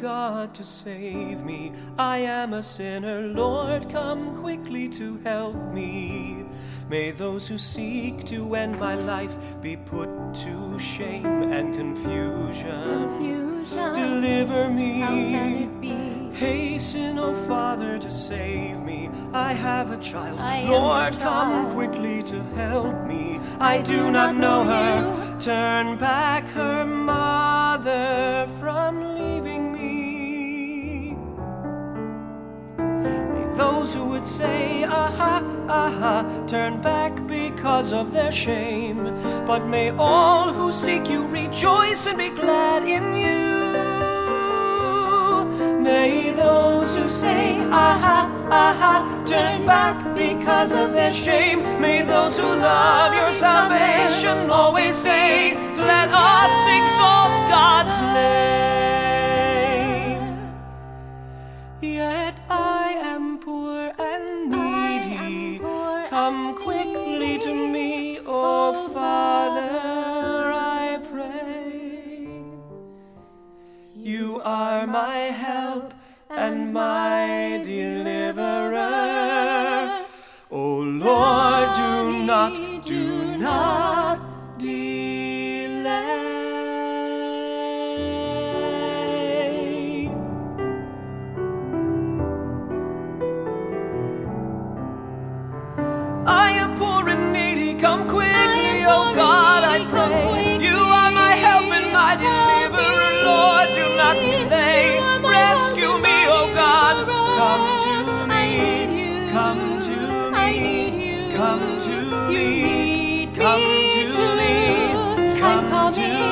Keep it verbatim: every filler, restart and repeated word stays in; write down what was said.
God to save me. I am a sinner, Lord, come quickly to help me. May those who seek to end my life be put to shame and confusion. Confusion. Deliver me. How can it be? Hasten, O Father, to save me. I have a child. I Lord, am a come child. quickly to help me. I, I do not know her. Turn back her mother from leaving me. May those who would say, aha, aha, turn back because of their shame. But may all who seek you rejoice and be glad in you. May those who say, aha, aha, turn back because of their shame. May those who love your salvation always say, let us exalt God's name. Yet I am poor and needy. Come quickly to me, O Father, I pray. You are my help and my deliverer. O Lord, do not, do not delay. I am poor and needy, come quickly, O God, I pray. You are my help and my deliverer, Lord, do not delay. Rescue me, O God, come to me, come to me, come to me, come to me, come to me.